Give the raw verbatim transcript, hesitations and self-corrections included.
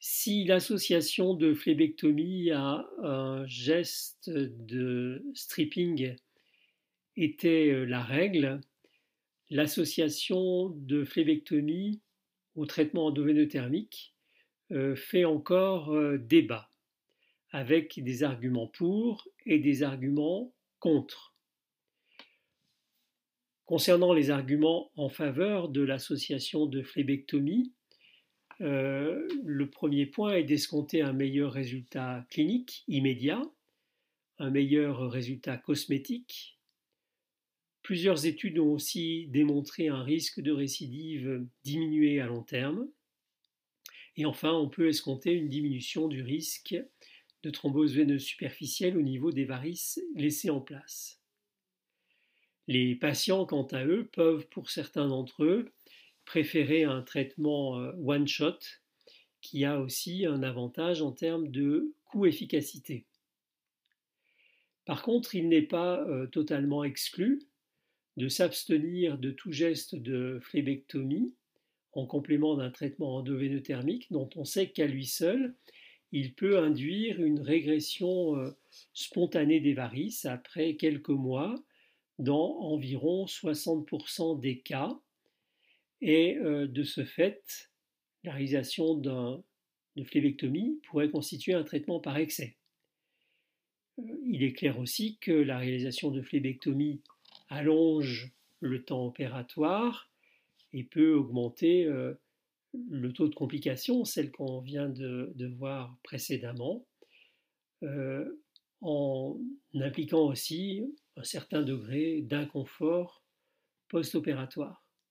Si l'association de phlébectomie à un geste de stripping était la règle, l'association de phlébectomie au traitement endoveinothermique fait encore débat, avec des arguments pour et des arguments contre. Concernant les arguments en faveur de l'association de phlébectomie, euh, le premier point est d'escompter un meilleur résultat clinique immédiat, un meilleur résultat cosmétique. Plusieurs études ont aussi démontré un risque de récidive diminué à long terme. Et enfin, on peut escompter une diminution du risque de thrombose veineuse superficielle au niveau des varices laissées en place. Les patients, quant à eux, peuvent, pour certains d'entre eux, préférer un traitement one-shot qui a aussi un avantage en termes de coût-efficacité. Par contre, il n'est pas euh, totalement exclu de s'abstenir de tout geste de phlébectomie en complément d'un traitement endoveinothermique dont on sait qu'à lui seul, il peut induire une régression euh, spontanée des varices après quelques mois dans environ soixante pour cent des cas. Et euh, de ce fait, la réalisation d'un, de phlébectomie pourrait constituer un traitement par excès. Euh, il est clair aussi que la réalisation de phlébectomie allonge le temps opératoire et peut augmenter euh, le taux de complications, celle qu'on vient de, de voir précédemment, euh, en impliquant aussi un certain degré d'inconfort post-opératoire.